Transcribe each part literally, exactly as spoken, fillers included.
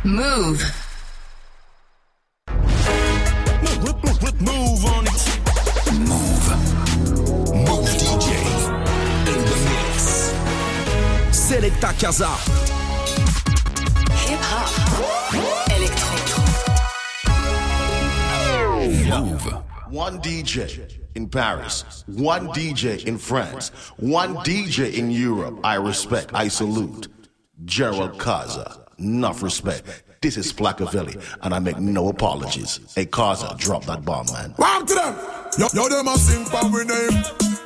Move. Move on it. Move. Move D J. In the mix. Selecta Casa. Hip hop. Electro. Move. One D J in Paris, one D J in France, one D J in Europe. I respect, I salute. Gerald Kaza, enough respect. This is Flaccavelli, and I make no apologies. Hey, Kaza, drop that bomb, man. Warm to them! Yo, yo, them a sing for we name.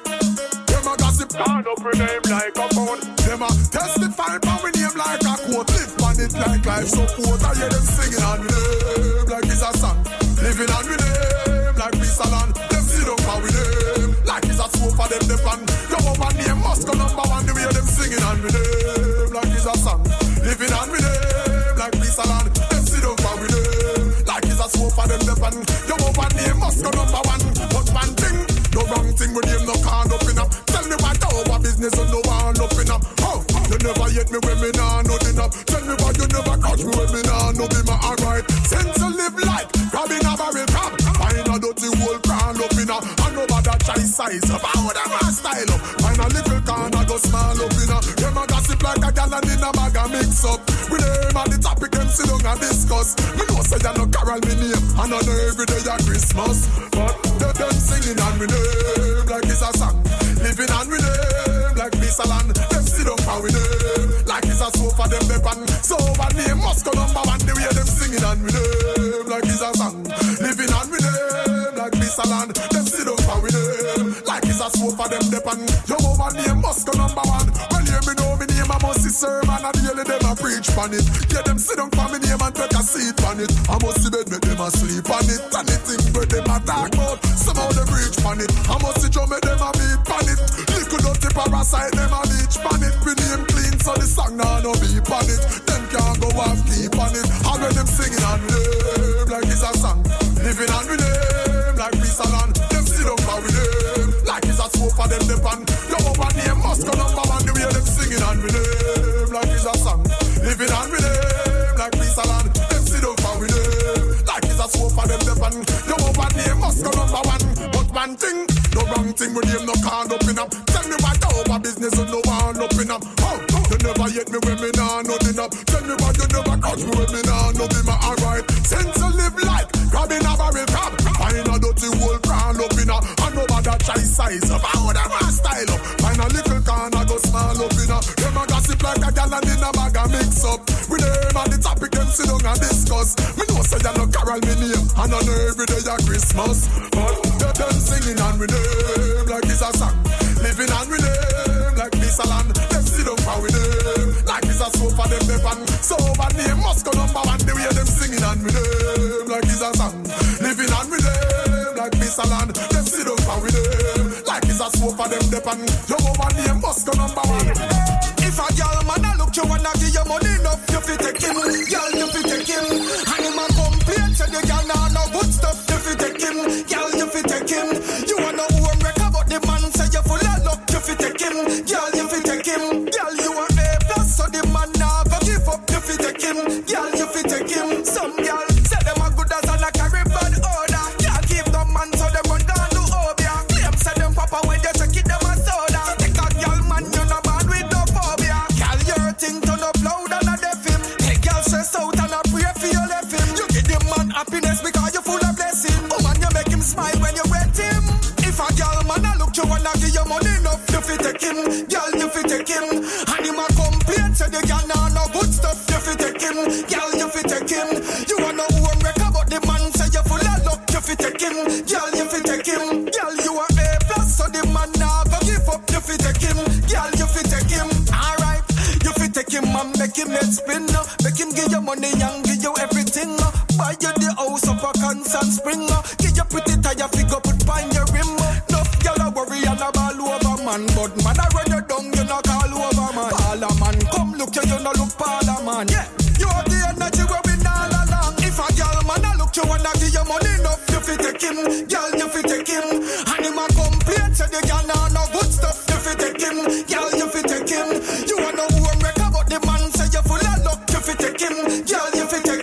Them a gossip, turn up we name like a phone. Them a testify for we name like a quote. Live on it like life support. I hear them singing on we name like it's a song. Living on we name like peace and land. Them sit up for we name like it's a swoop for them the fan. Yo, over name must go number one. The way them singing on we name like it's a song. Living on we name like peace and land. Them sit up for we name like it's a swoop for them the fan. Yo, over name must go number one. But one thing, no wrong thing with him no can't up in up. Tell me what our business and no one up in up. Oh, you never hit me when me nah nothing up. Tell me why you never catch me when me nah no be my alright. Sense to live like grabbing a barrel crab. Find a dirty hole crawl up in up. And over that chai size up. How them a style up. Find a little corner go small up in up. Them a gossip like a gal and in a bag a mix up. We name on the topic them sit down and discuss. Me know say you no carol me name. And I know every day a Christmas. But they them singing on me name like it's a song. Living on me name like peace and land. Them sit down for we name like it's a soap for them the pan. So our name must go number one. The way them singing on me name like it's a song. Living on me name like peace and land. Them sit down for we name like it's a soap for them the pan. Your our name must go number one. Well hear me know me name I must see sermon and daily them a preach on it. Yeah them sit down for me name and take a seat on it. I must see bed make them a sleep on it. And the thing where them a talk about somehow them reach on it. I must see Joe make them a beat on it. Little dirty parasite them a leech on it. We name clean so the song now no beep on it. Them can't go off keep on it. I read them singing on me name like it's a song. Living on me name like peace and land. Them sit down for we name like it's a smoke for them the pan. Your over name must go number one. The way them singing on me name like it's a song. Living on me name like peace and land. Them sit down for we name like it's a smoke for them the pan. Your over name must go number one. But one thing, no wrong thing with him no can't open up. Tell me what over business and no one open up. Oh, you never hit me when me nah nothing up. Tell me why you never catch me when me nah no be my alright. Sense to live like grabbing a barrel crab. Find a dirty hole crawl up in a. And over that chai size up. How them a style up. Find a little corner go small up in a. Them a gossip like a gal and in a bag a mix up. We name on the topic them sit down and discuss. Me know say you no carol me name. And I know every day a Christmas. But they them singing on me name like it's a song. Living on me name like peace and land. Them sit down for we name like it's a soap for them the pan. So over name must go number one. The way them singing on me name like it's a song. Living on me name like peace and land. Them sit down for we name like it's a soap for them the pan. Your over name must go number one. If a girl man a look you wanna give you money enough, you fi take him. Girl you fi take him. And him a complain say the girl nah no good stuff. You fi take him. Girl you fi take him. You wanna home record but the man say you full of luck. You fi take him. Girl you fi take him. Girl you a A plus so the man nah go give up. You fi take him. Girl you fi take him. Some girl say them a good as a carry bad order. Can't keep no man so them run down to Obia. Claim say them papa when they check it them a soda. Take a girl man you no bad with no phobia. Girl your thing turn up loud and a deaf him. Hey girl stress out and a pray for you left him. You give the man happiness because you full of blessing. Oh man you make him smile when you wet him. If a girl man a look you wanna give you money enough, you fi take him. Girl you fi take him. And him a complain say the girl nah no good stuff. You fi take him. Girl you fi take him. You wanna home record but the man say you full of luck. You fi take him. Girl you fi take him. Girl you a A plus so the man nah go give up. You fi take him. Girl you fi take him. Alright. You fi take him and make him head spin. Make him give you money and give you everything. Buy you the house up a constant spring. Give you pretty tire figure put behind your rim. Enough girl a worry and a ball over man. But man a run you down you no call over man. Parliament come look you you no look parliament. Yeah. You have the energy where we all along. If a girl man a look you wanna give you money enough. You fi take him. Girl you fi take him. And him a complain say the girl nah no good stuff. You fi take him. Girl you fi take him. You wanna home record but the man say you full of luck. You fi take him. Girl you fi take him.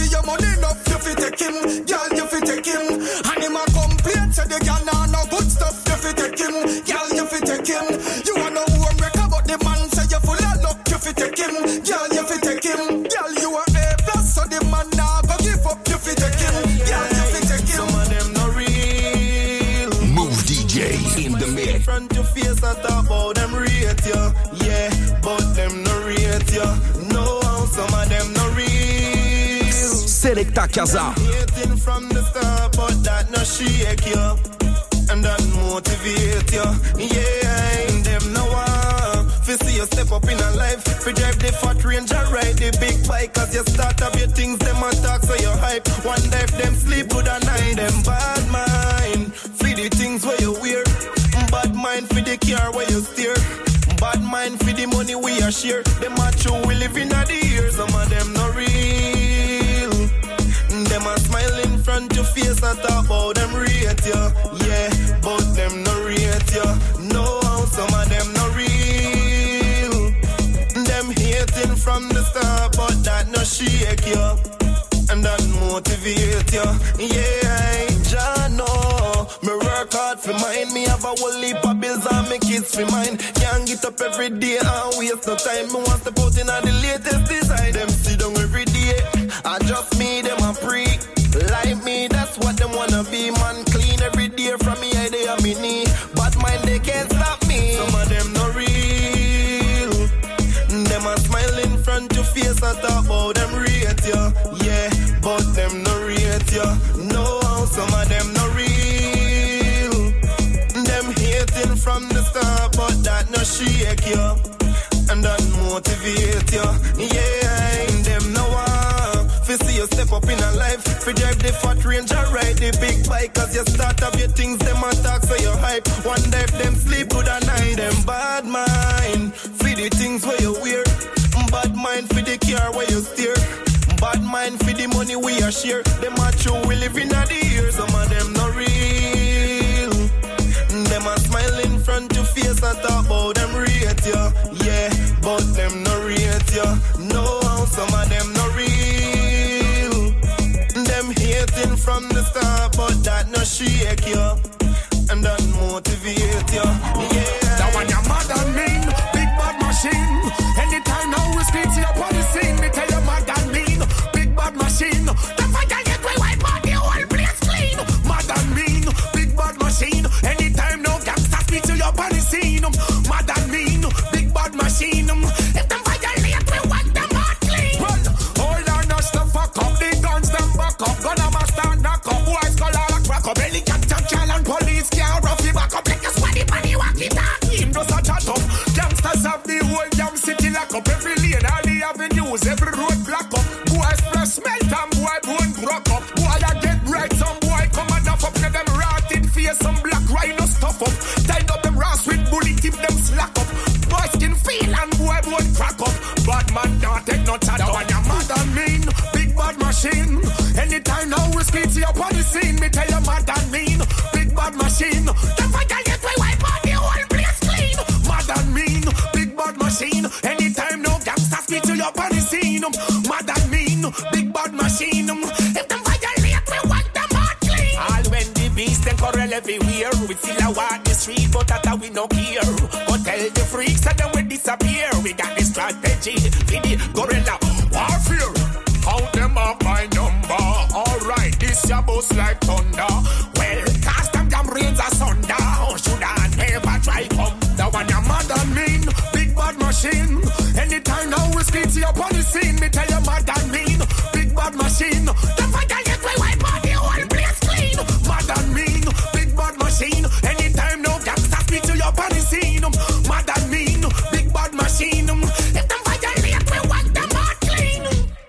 give you money enough, you fi take him. Girl, you fi take him. And him a complain, say the girl nah no good stuff, you fi take him. Girl, you fi take him. You want no home wrecker, but the man say you full of luck, you fi take him. Girl, you fi take him. Girl, you are A plus, so the man nah go give up, you fi take him. Girl, you fi take him. Some of them no real. Move D J in the mix. Front your face, I talk about them rate ya. Yeah, but them no rate ya. No, some of them no real. Selecta Casa. Hating from the start, but that no shake ya. And that motivate ya. Yeah, ain't them no one. Fi see you step up in a life. Fi drive the fat range and ride the big bike. Cause you start up your things, them attack so you hype. One day if them sleep good at night, them bad mind. Fi the things where you wear. Bad mind for the car where you steer. Bad mind for the money we are share. Them a true we live in the years. Some of them no real. Them a smile in front your face. I talk about them rate ya. Yeah, but them no rate ya. No, some of them no real. Them hating from the start, but that no shake ya. And that motivate ya. Yeah, Jah know. Me work hard for mine. Me have a whole heap of bills and me kids for mine. Can't get up every day and waste no time. Me want to put in the latest design. Them sit down every day. I just me, them a pre. Like me, that's what them wanna be. Man clean every day from me head to me knee. Bad mind, they can't stop me. Some of them no real. Them a smile in front your face. I talk about them rate ya. Yeah, but them no rate ya. No, some of them no real. Them hating from the start, but that no shake ya. And that motivate ya. Yeah, ain't them no one. Fi see you step up in a life. Fi drive the fat range and ride the big bike. Cause you start up your things, them attack so you hype. One day if them sleep good at night, them bad mind. Fi the things where you wear. Bad mind for the car where you steer. Bad mind for the money we are share. Them a true we live in the years. Some of them no real. Them a smile in front your face. I talk about them rate ya. Yeah, but them no rate ya. No, some of them no real. Them hating from the start, but that no shake ya. And that motivate ya. Yeah, that one your mother mean. Big bad machine. Anytime now we speak to your body scene. Me tell you mother mean. Big bad machine. The fire get we wipe out the whole place clean. Mother mean. Big bad machine. Anytime no gangster speak to your body scene. Mother mean. Big bad machine. If them violate we wipe them out clean. Well, hold on no stuff fuck up. The guns them back up. Gonna master knock up. Boys call all a crack up. Helicopter child and police can't rough the back up. Like a squaddy bunny walkie talkie. Him does a chat up. Gangsters have the whole damn city lock up. Every lane, all the avenues, every road block up. Boys press melt and boy bone broke up. Boy I get right, some boy come and off up. Let them rotted face, some black rhino stuff up. Tied up them rats with bullet, keep them slack up. Boy skin feel and boy bone crack up. Bad man don't take no chat up. That one your mother mean, big bad machine. Anytime now we speak to your body scene. Me tell your mother mean, big bad machine. The fire get we wipe out the whole place clean. Mother mean, big bad machine. Anytime no gangster speak to your body scene. Mother mean, big bad machine. If them violate we wipe them out clean. All when the beast them corral everywhere. We still a walk the street but that we no care. Go tell the freaks that them will disappear. We got the strategy for the gorilla warfare. Count them up by number. Alright, this your boss like thunder. Well, cast them damn rains asunder. Oh, should I never try come? That one your mother mean, big bad machine. Anytime now we speak to your body scene. Me tell your mother mean, big bad machine. The fire get we wipe out the whole place clean. Mother mean, big bad machine. Anytime no gangster speak to your body scene. Mother mean, big bad machine. If them violate we wipe them out clean.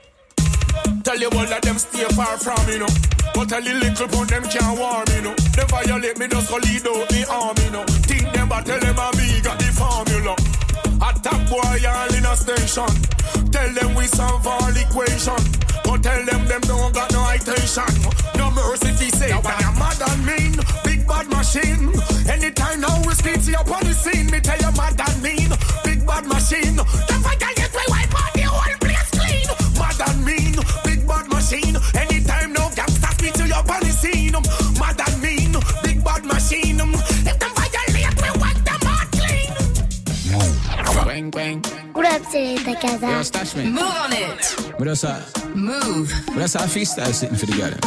Tell you all of them stay far from me, no. But tell the little pun them can't warm me, no. They violate me, just go lead out me army, no. Think them but tell them a me got the formula. Attack boy all in a station. Tell them we solve all equation. But tell them them don't got no attention. No mercy if he say that one your mother mean, big bad machine. Anytime now we speak to your body scene. Me tell your mother mean, big bad machine. The fire get we wipe out the whole place clean. Mother mean, big bad machine. Gaza. Yo, stash me. Move on it. What else I? Move. What else I freestyle sitting for the garden?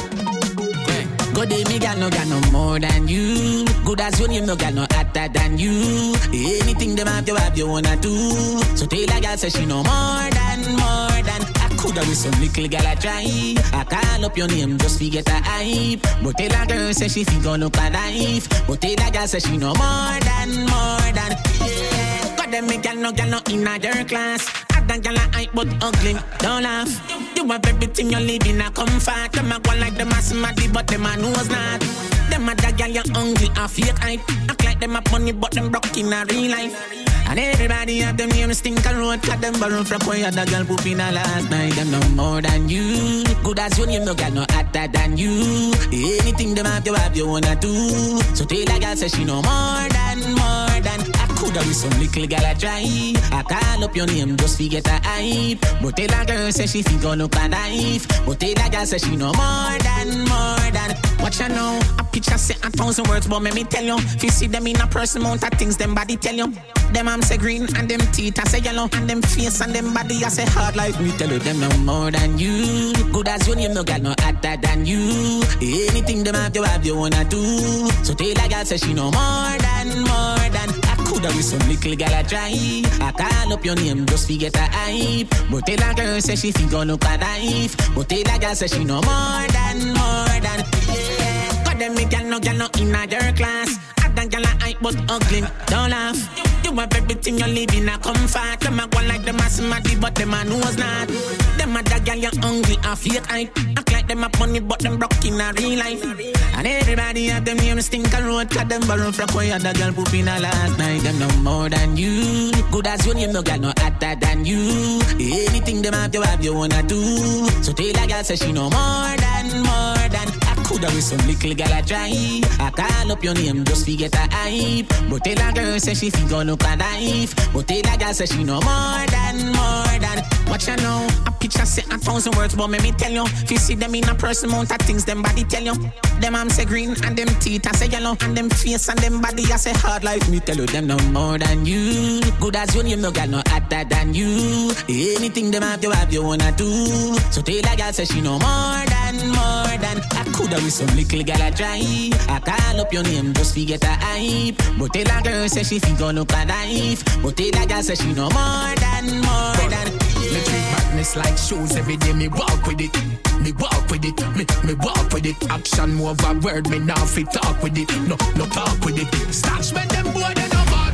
Good day, me got no got no more than you. Good as you, you no got no hotter than you. Anything them have, you have, you wanna do. So tell a girl, say she no more than, more than. I coulda with some little girl I try. I call up your name just to get a hype. But tell a girl, say she fi gon' look a knife. But tell a girl, say she no more than, more than. Yeah. God them me got no got no in a your class. That girl a hype but ugly, don't laugh. You have everything you live in a comfort. Them a go like them a smarty but them a knows not. Them a that girl you hungry a fake hype. Act like them a funny but them broke in a real life. And everybody have them name stink a road. Cause them borrow from where the girl poop in a last night. Them no more than you. Good as you, you no got no hotter than you. Anything them have, you have, you wanna do. So tell a girl say she no more than, more than. I coulda with some little girl I try. I call up your name just to get a hype. But tell a girl say she fi gon' look a knife. But tell a girl say she no more than, more than. Watch you know, a picture say a thousand words, but let me tell you. If you see them in a person, amount of things them body tell you. Them arms say green and them teeth I say yellow. And them face and them body I say hard like me tell you. Them no more than you. Good as you, you no got no hotter than you. Anything them have, you have, you wanna do. So tell a girl say she no more than, more than. I coulda with some little girl I try. I call up your name just to get a hype. But tell a girl say she fi gon' look a knife. But tell a girl say she no more than, more than. Yeah. God them me gal no gal no in a your class. That girl a hype but ugly, don't laugh. You have everything you live in a comfort. Them a go like them a smarty but them a knows not. Them a that girl you hungry a fake hype. Act like them a funny but them broke in a real life. And everybody have them name stink a road. Cause them borrow from where the girl poop in a last night. Them no more than you. Good as you, you no got no hotter than you. Anything them have, you have, you wanna do. So tell a girl say she no more than, more than. I coulda with some little girl I try. I call up your name just to get a hype. But tell a girl say she fi gon' look a knife. But tell a girl say she no more than, more than. Watch you know, a picture say a thousand words, but let me tell you. If you see them in a person, amount of things them body tell you. Them arms say green and them teeth I say yellow. And them face and them body I say hard like me tell you. Them no more than you. Good as you, you no got no hotter than you. Anything them have, you have, you wanna do. So tell a girl say she no more than, more than. I coulda with some little girl I try. I call up your name just to get a hype. But tell a girl say she fi gon' look a knife. But tell a girl say she no more than, more than. Me treat badness like shoes every day. Me walk with it. Me walk with it. Me me walk with it. Action more of a word. Me now fi talk with it. No no talk with it. Stash when them boy they no bad.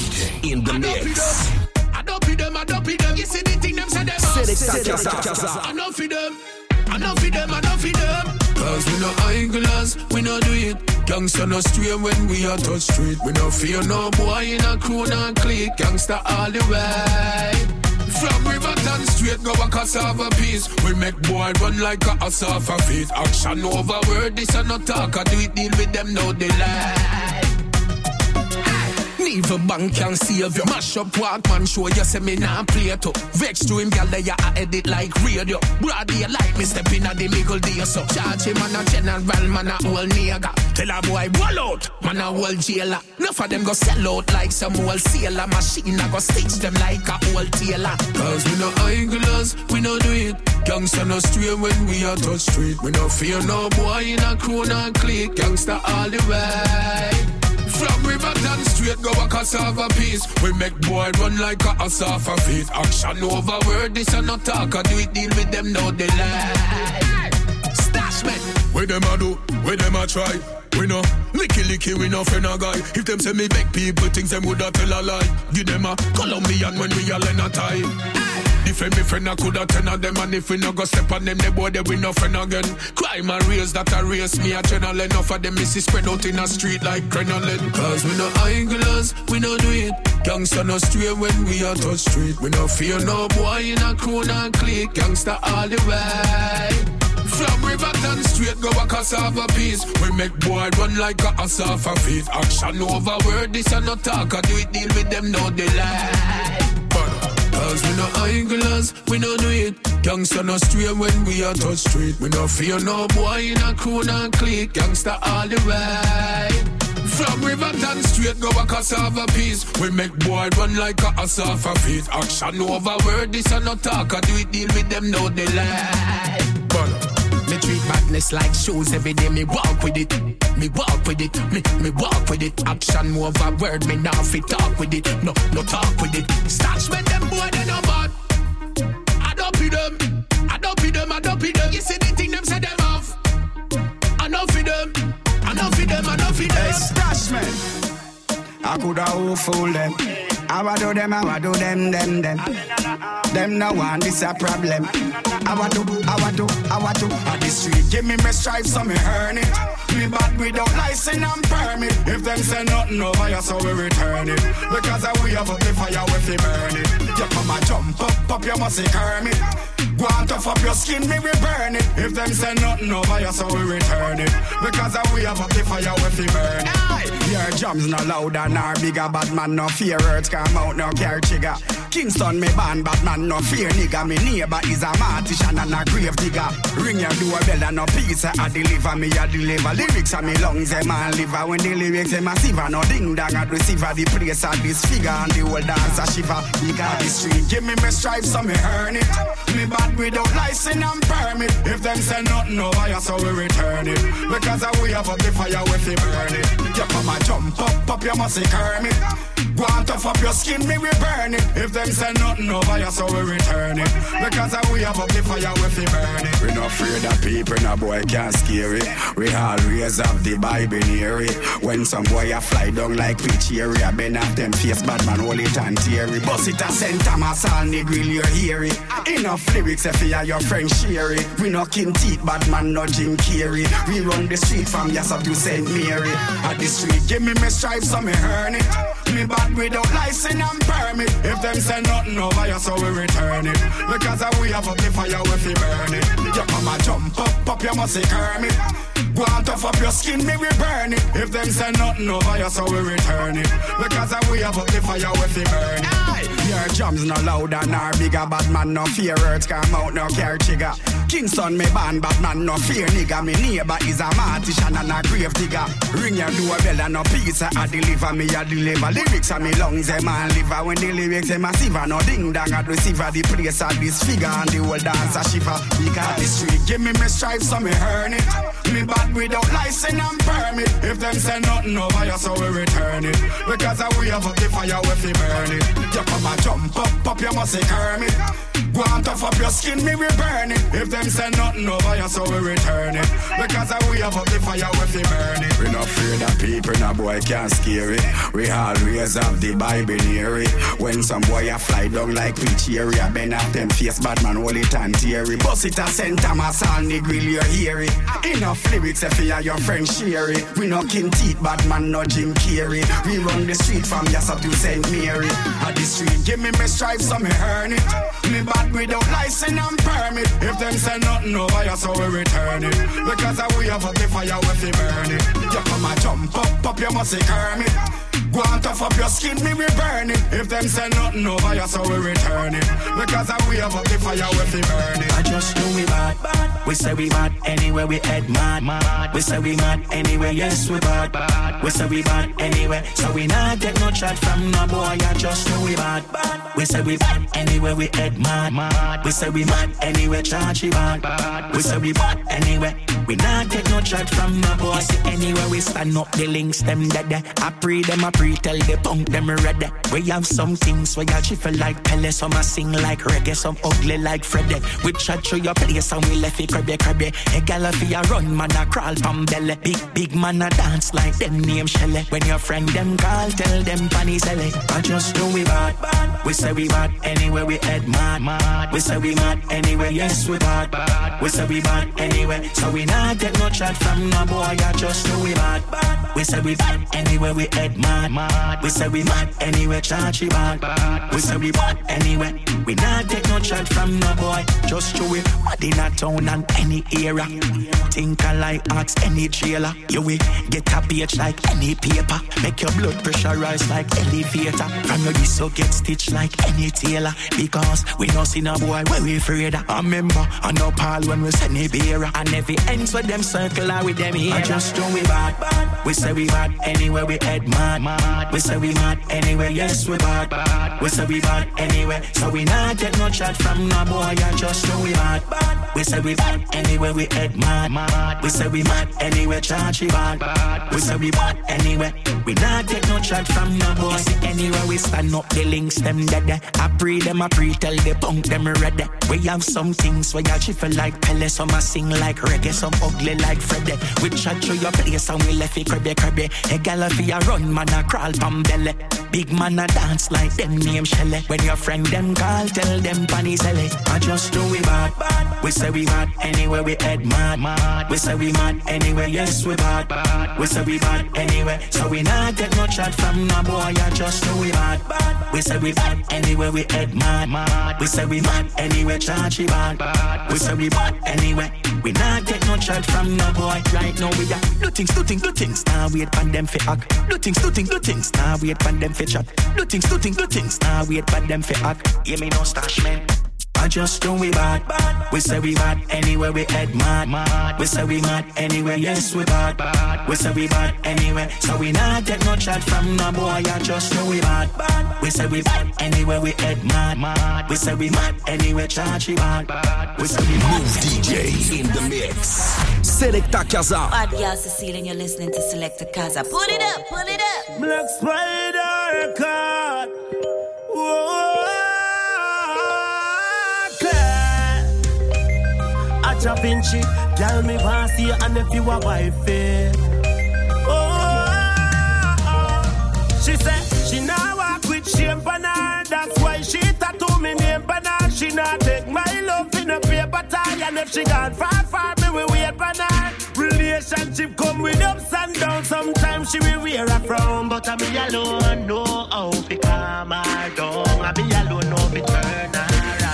In the mix. I don't feed them. I don't feed them. You see the thing them say them. I don't feed them. I don't feed them. I don't feed them. Cause we no idlers. We no do it. Gangsta no stray when we are touch street. We no fear no boy in a crew no clique. Gangsta all the way. From Riverton straight go a cassava piece. We make boy run like a asafa feet. Action over word, this a no talk. I do it deal with them no delay. Neither bank can save you. Mash up Walkman show you say me nah play to. Vex to him, girl, they a edit like radio. Broad day like me step in a the middle day so. Charge him man a general, man a old nigga. Tell a boy ball out, man a old jailer. Enough of them go sell out like some old sailor. Machine a go stitch them like a old tailor. Cause we no idlers, we no do it. Gangsta no stray when we are touch street. We no fear no boy in a crew no clique. Gangsta all the way. From Riverton straight go a cassava piece. We make boy run like a asafa feet. Action over word, this a no talk. I do it deal with them no delay. Stash man, where them a do, where them a try. We no licky licky, we no friend a guy. If them say me beg people, things them woulda tell a lie. Give them a Colombian when we all in a tie. Defend me friend, I coulda ten of them. And if we no go step on them, the boy they we no friend again. Crime and race, that a race. Me a channel enough of them misses spread out in a street like crinoline. Cause we no idlers, we no do it. Gangsta no stray when we a touch street. We no fear no boy in a crew no clique. Gangsta all the way. From Riverton straight go a cassava piece. We make boy run like a asafa feet. Action over word, this a no talk. I do it deal with them no delay. Cause we no idlers, we no do it. Gangsta no stray when we a touch street. We no fear no boy in a crew no clique. Gangsta all the way. From Riverton straight go a cassava piece. We make boy run like a asafa feet. Action over word, this a no talk. I do it deal with them, no delay. Me treat madness like shoes every day. Me walk with it, me walk with it, me me walk with it. Action over word, me now fit talk with it. No, no talk with it. Starch with them boy, they no bad. I don't be them, I don't be them, I don't be them. You see the thing them say them off. I don't feed them, I don't feed them, I don't feed them. Hey, Stash man, I coulda who fool them. I wa do them, I wa do them, them, them. Them no one, this a problem. I wa do, I wa do, I wa do. On the street, give me my stripes, so me earn it. Me bad without license and permit. If them say nothing over you, so we return it. Because I we have up the fire, we fi burn it. You come and jump up, up, you must say Kermit. Go on tough up your skin, me we burn it. If them say nothing over you, so we return it. Because I we have up the fire, we fi burn it. Your drums no louder, nor bigger. Bad man no fear, words come out, no care trigger. Kingston me band, Batman no fear nigga. Me neighbor is a mortician and a grave digger. Ring your doorbell and no pizza I deliver. Me a deliver lyrics and me lungs them and liver. When the lyrics them massive and no ding dang at receiver. The place at this figure and the whole dance a shiver. Because the street give me my stripes so me earn it. Me bad without license and permit. If them say nothing over you, so we return it. Because I we have up the fire we fi burn it. You come and jump up, up you must say Kermit. Go on tough up your skin, me we burn it. If them say nothing over you, so we return it. Because I we have up the fire, we fi burn it. We not afraid of people, no boy can't scare it. We always have the Bible near it. When some boy a fly down like pitch area, bend off them face, bad man hold it and tear it. Bust it a Saint Thomas, all the grill you hear it. Enough lyrics if you your friend share it. We no kin teeth, bad man no Jim Carrey. We run the street from Yassab to Saint Mary. At the street, give me my stripes so me earn it. Me bad without license and permit. If them say nothing over you, so we return it. Because I we have up the fire, we fi burn it. You come and jump up, up you must say Kermit. Go on tough up your skin, me we burn it. If them say nothing over you, so we return it. Because I we have up the fire, we fi burn it. Your drums no louder, nor bigger. Bad man no fear, words come out, no care trigger. Kingston me band, bad man no fear nigga. Me neighbor is a mortician and a grave digger. Ring your doorbell and no pizza I deliver. Me a deliver lyrics and me lungs them and liver. When the lyrics them massive and no ding dang at receiver. The place at this figure and the whole dance a shiver. Because the street give me my stripes so me earn it. Me bad without license and permit. If them say nothing over you, so we return it. Because I we have up the fire, we fi burn it. You come and jump up, up you must say Kermit. Go on tough up your skin, me we burn it. If them say nothing over you, so we return it. Because I we have up the fire, we fi burn it. We not afraid of people, no boy can't scare it. We always have the Bible near it. When some boy a fly down like pitch area, bend off them face, bad man hold it and tear it. Bust it a Saint Thomas, all the grill you hear it. Enough lyrics if you your friend share it. We no kin teeth, bad man no Jim Carrey. We run the street from Yassab to Saint Mary. At the street, give me my stripes so me earn it. Me bad without license and permit. If them say nothing over you, so we return it. Because I we have up the fire, we fi burn it. You come and jump up, up you must say Kermit. Go on tough up your skin, me we burn it. If them say nothing over you, so we return it. Because I we have up the fire, we fi burn it. I just know we bad, bad. We say we mad anywhere we head mad, mad. We say we mad anywhere, yes we bad, bad. We say we bad anywhere, so we not get no chat from no boy. I just know we bad, bad. We say we bad anywhere we head mad, mad. We say we mad anywhere, charge we bad, bad. We say we bad anywhere, we not get no chat from no boy. See anywhere we stand up, the links them dead. I pray them, I pray tell the punk them ready. We have some things where you chiffle like Pele, some a sing like reggae, some ugly like Freddy. We chat through your place and we left it crabby crabby. A gal a fi a run, man a crawl from belly. Big big man a dance like them name Shelly. When your friend them call, tell them panny selling. I just know we bad, bad. We say we bad anywhere we head mad, mad. We say we mad anywhere, yes we bad, bad. We say we bad anywhere, so we not get no chat from no boy. I just know we bad, bad. We say we bad anywhere we head mad, mad. We say we mad anywhere, charge we bad, bad. We say we bad anywhere, we not get no chat from no boy. Just do it, bad in a town and any era. Think alike, ask any jailer. You will get a page like any paper. Make your blood pressure rise like elevator. From your this so get stitched like any tailor. Because we no see no boy where we afraid of. I remember I know Paul when we send a beer. And every N things with them circle out with them here. I just do we bad, bad. We say we bad anywhere we head mad, mad. We say we mad anywhere, yes we bad, bad. We say we bad anywhere, so we not get no chat from no boy. I just do we bad, bad. We say we bad anywhere we head mad, mad. We say we mad anywhere, charge we bad, bad. We say we bad anywhere, we not get no chat from no boy. Anywhere we stand up, the links them dead. I pre them, I pre tell the punk them ready. We have some things where you chiffle like Pele, some I sing like reggae, some ugly like Freddy. We chat through your place and we left it crabby crabby. A gal if you run, man a crawl from belly. Big man a dance like them name Shelly. When your friend them call, tell them panny selly. I just do we bad, bad. We say we mad anywhere we head mad, mad. We say we mad anywhere, yes we bad, bad. We say we bad anywhere, so we not get no chat from no boy. I just do we bad, bad. We say we bad anywhere we head mad, mad. We say we mad anywhere, charge we bad, bad. We say we bad anywhere, we not get no chat from no boy. Right now we are do things, do things, do things. Now wait for them fi act. Do things, do things, do things. Now wait for them fi chat. Do things, do things, do things. Now wait for them fi act. Hear me no stash man. I just do we bad, bad. We say we bad anywhere we head mad, mad. We say we mad anywhere, yes we bad, bad. We say we bad anywhere, so we not get no chat from no boy. I just do we bad, bad. We say we bad anywhere we head mad, mad. We say we mad anywhere, charge we bad, bad. We say we mad. Move D J in the mix. Selecta Kaza. Bad girl Cecile and you're listening to Selecta Kaza. Put it up, put it up. Black Spider Cut. Whoa. Da Vinci, tell me pass you and if you are wifey. Oh, she said she now walk with shame for her. That's why she tattoo me name for her. She not take my love in a paper tie. And if she gone far, far, me we wait for her. Relationship come with ups and downs. Sometimes she will wear a frown, but I me alone know how to calm her down. I me alone know to turn her.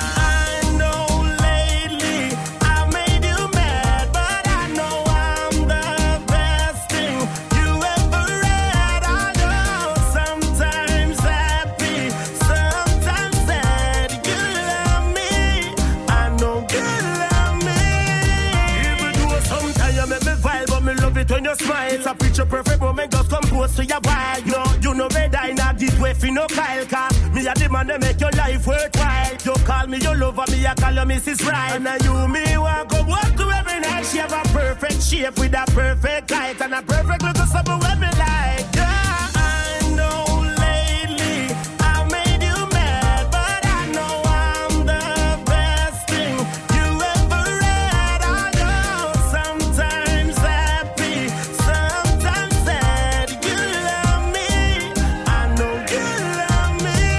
When you smile, it's a picture perfect moment, just compose to your vibe. No, you know better in a deep way, for no Kyle, cause me a the man that make your life worthwhile. You call me your lover, me a call you Missus Right. And now you, me, want go walk to every night. She have a perfect shape with a perfect height and a perfect look of something with me like. Yeah, I know lately I made you mad, but I know I'm the best thing you ever read. I know sometimes happy, sometimes sad. You love me, I know you love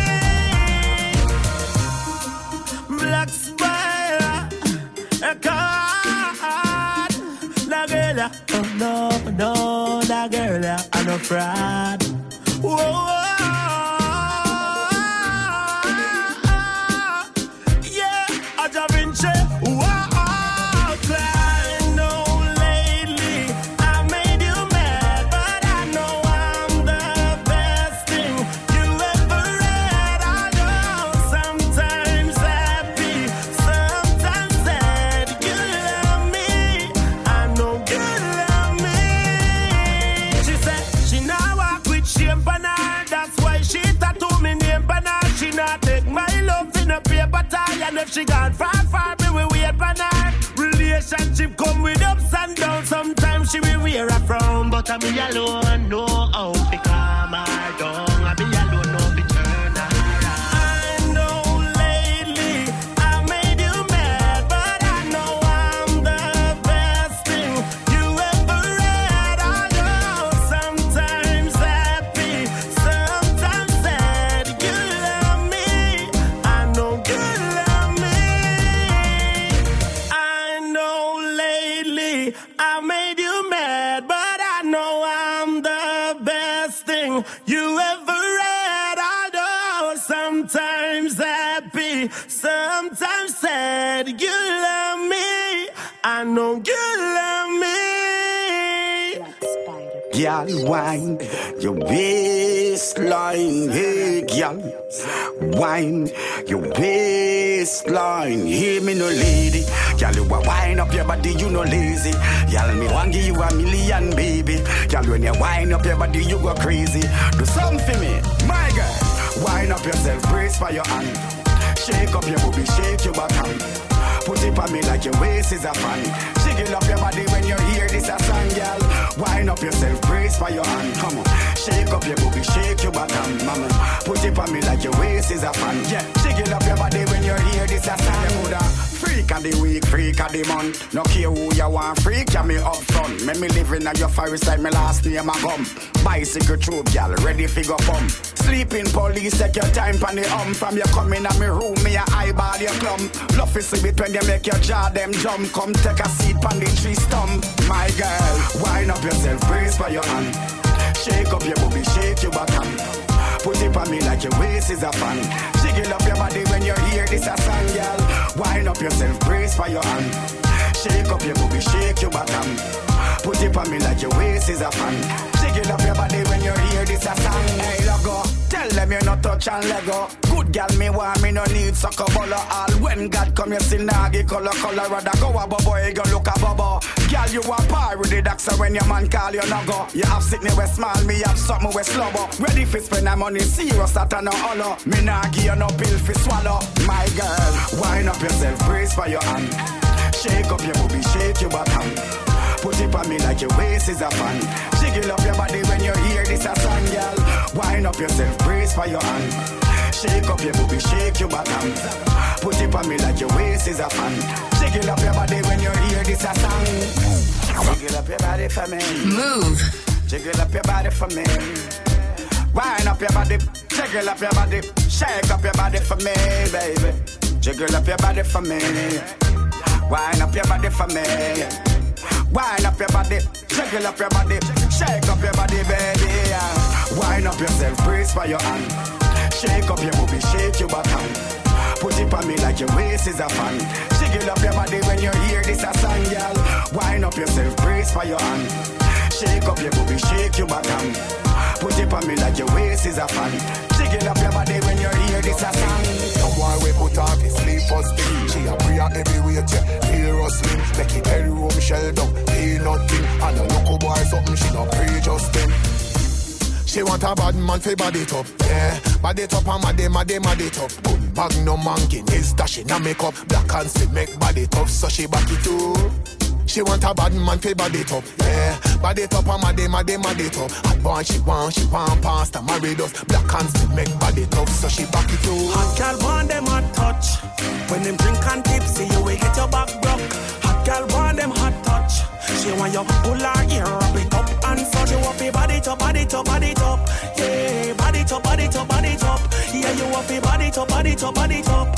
me. Black Spider, a card, la girl, oh no, no, la girl, I'm no fraud. Whoa. And if she gone far, far, me we wait for her. Relationship come with ups and downs. Sometimes she will wear a frown, but I me alone know how to calm her down. I me alone know to turn her around. I know lately I made you mad, but I know I'm the best thing you ever read. I know sometimes happy, sometimes sad. You love me, I know you. I made you mad, but I know I'm the best thing you ever read. I know sometimes happy, sometimes sad. You love me, I know you love me. Girl, wine your waistline, hey, girl. Wine your waistline. Hear me no lady, Girl, you a wind up your body, you no lazy. Girl, me want give you a million, baby. Girl, when you wind up your body, you go crazy. Do something for me, my girl. Wind up yourself, brace for your hand. Shake up your booty, shake your back hand. Put it on me like your waist is a fan. Jiggle up your body when you hear this a song, girl. Wind up yourself, brace for your hand. Come on, shake up your booty, shake your back hand, mama. Put it on me like your waist is a fan. Yeah, jiggle up your body when you hear this a song. You coulda freak of the week, freak of the month. No care who you want, freak ya me up front. Make me live in your forest like my last name a gum. Bicycle troop, girl, ready for go bum. Sleeping police, take your time pan the um. From you coming in my room, me a eyeball your clump. Love to see it when you make your jaw them jump. Come take a seat pan the tree stump. My girl, wind up yourself, brace for your hand. Shake up your booty, shake your back hand. Put it on me like your waist is a fan. Jiggle up your body when you hear this a song, girl. Wind up yourself, brace for your hand. Shake up your booty, shake your back hand. Put it on me like your waist is a fan. Jiggle up your body when you hear this a song. Hey, logo, tell them you not touch and lego. Good girl, me want me no need sucker bolo all. When God come you see nagi color color. Rather go a bobo, you go look a bobo. Girl, you a par with the doctor when your man call you no go. You have sitting with small, me have something with slobber. Ready for spend that money, serious that I no hollow. Me nah give you no pill for swallow. My girl, wind up yourself, brace for your hand. Shake up your booty, shake your back hand. Put it on me like your waist is a fan. Jiggle up your body when you hear this a song, girl. Wind up yourself, brace for your hand. Shake up your booty, shake your back hand. Put it on me like your waist is a fan. Jiggle up your body when you hear this a song. Jiggle up your body for me. Move. Jiggle up your body for me. Wind up your body, jiggle up your body. Shake up your body for me, baby. Jiggle up your body for me. Wind up your body for me. Wind up your body, jiggle up your body, shake up your body, baby. Yeah. Wind up yourself, brace for your hand. Shake up your booty, shake your back hand. Put it on me like your waist is a fan. Jiggle up your body when you hear this a song, girl. Wind up yourself, brace for your hand. Shake up your booty, shake your back hand. Put it on me like your waist is a fan. Jiggle up your body when you hear this a song. Someone we put off his sleep for sleep. She a prayer every way, yeah. Hear us slim. Make it every room shell down. Feel nothing. And a local boy something she not pray just them. She want a bad man for body it up, yeah. Body it up and mad mad mad it up. Magnum monkey is dashing and make up. Black and still make body tough, so she back it too. She want a bad man for body it up, yeah. Body it up and mad mad mad it up. Hot boy she want, she want past and married us. Black and still make body tough, so she back it too. Hot girl want them hot touch. When them drink and tipsy, you will get your back broke. Hot girl want them hot touch. She want you pull her ear up it up and so she want your body top, body top, body top. Yeah, body top, body top, body top. Yeah, you want your body top, body top, body top.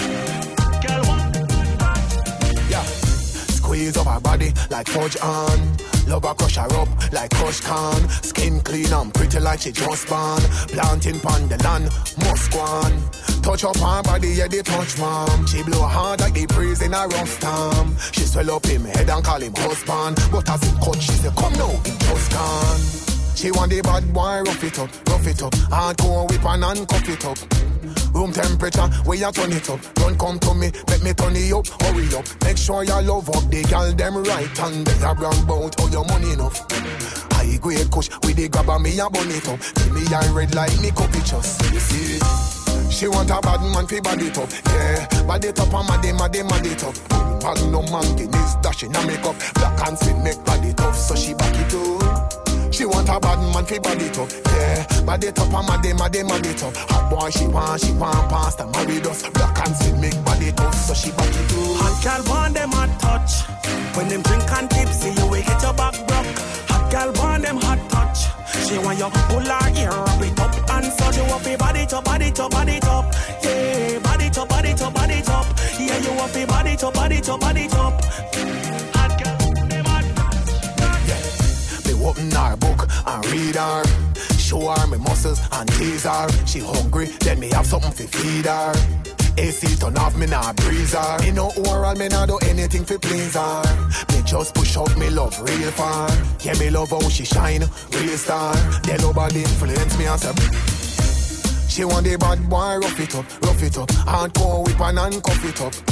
Girl want. Yeah. Squeeze up her body like fudge on. Love her crush her up like crush can. Skin clean and pretty like she just born. Planting pon the land, Musquan. Touch up her body, yeah, they touch mom. She blow hard like the breeze in a rough storm. She swell up him head and call him husband. But as him cut, she say, come now, him just gone. She want the bad boy, rough it up, rough it up. Hardcore whip and handcuff it up. Room temperature, where you turn it up. Don't come to me, let me turn it up, hurry up. Make sure you love up, they girl them right. And they are brown bout all your money enough. High grade kush, with the grabber me a bun it up. See me I red like me copy just, you see it. She want a bad man fi body it up, yeah. Body it up and mad mad mad it up. Magnum monkey is dashing and make up. Black and sweet make body tough, so she back it up. She want a bad man fi body it up, yeah. Body it up and mad mad mad it up. Hot boy she want, she want past and married us. Black and sweet make body tough, so she back it up. Hot girl want them hot touch. When them drink and tipsy, you will get your back broke. Hot girl want them hot touch. She want you pull her ear up it up and so she want your body top, body top, body top. Yeah, body top, body top, body top. Yeah, you want your body top, body top, body top. Hot girl, them hot touch. Yeah, me open her book and read her. Show her my muscles and tease her. She hungry, then me have something to feed her. A C turn off, me nah breeze her. Me no oral, me nah do anything to please her. Me just push up, me love real far. Yeah, me love how she shine, real star. Then nobody influence me as a. She want the bad boy, rough it up, rough it up. Hardcore whip and handcuff it up.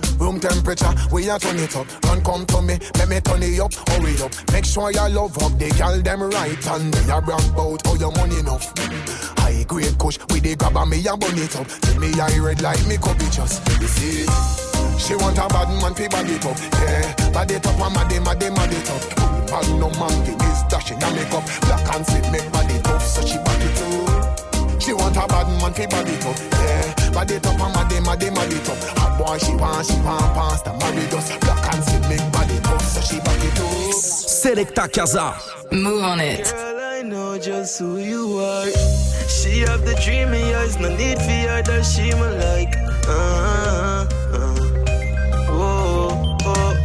Room temperature, we a turn it up. Run come to me, let me turn it up, hurry up. Make sure you love up, they girl them right. And me a brag about how your money enough. High grade kush, with the grab and me a bun it up. Till me eye red like me cup it just. You see it? She want a bad man fi bad it up. Yeah, bad it up and mad it, mad it, mad it up. Bad no man, is dashing and make up. Black and sit, make body tough, so she back it up. She want a bad man fi bad it up. Yeah, bad it up and mad it, mad it, mad it up. Hot boy she want, she want pass the married us. Black and sit, make body tough, so she back it up. Selecta Casa. Move on it. Girl, I know just who you are. She have the dreamy eyes, no need for her that she me like. Uh, uh. Oh, oh,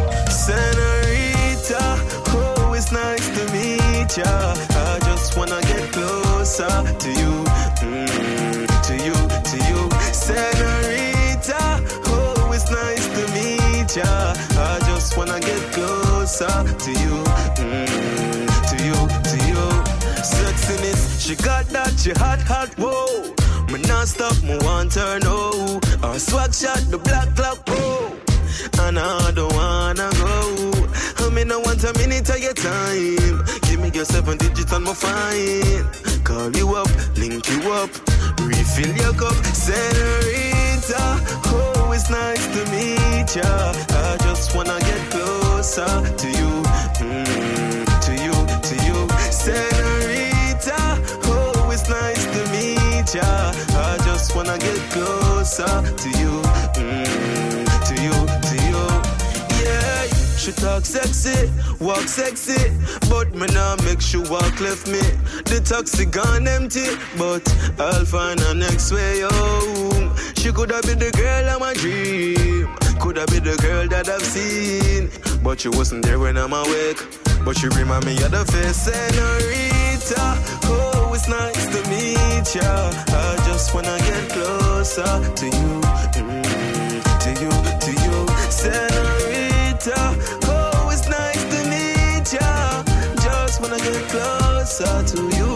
Senorita, oh, it's nice to meet ya. I just wanna get closer to you, mm, to you, to you. Senorita, oh, it's nice to meet ya. I just wanna get closer to you, mm, to you, to you. Sexiness, she got that, she hot, hot, whoa. Me not stop, me want her, no. Her swag shot, the black clock, whoa. And I don't wanna go. I mean, I want a minute of your time. Give me your seven digits and my fine. Call you up, link you up, refill your cup. Senorita, oh, it's nice to meet ya. I just wanna get closer to you, mm, to you, to you. Senorita, oh, it's nice to meet ya. I just wanna get closer to you, mm, to you, to you. Yeah, she talk sexy, walk sexy, but me nah make she walk left me. The taxi gone empty, but I'll find her next way home. She coulda been the girl of my dream, coulda been the girl that I've seen, but she wasn't there when I'm awake. But she remind me of the face. Senorita, oh, it's nice to meet ya. I just wanna get closer to you, mm, to you, to you. Senorita, oh, it's nice to meet ya. Just wanna get closer to you,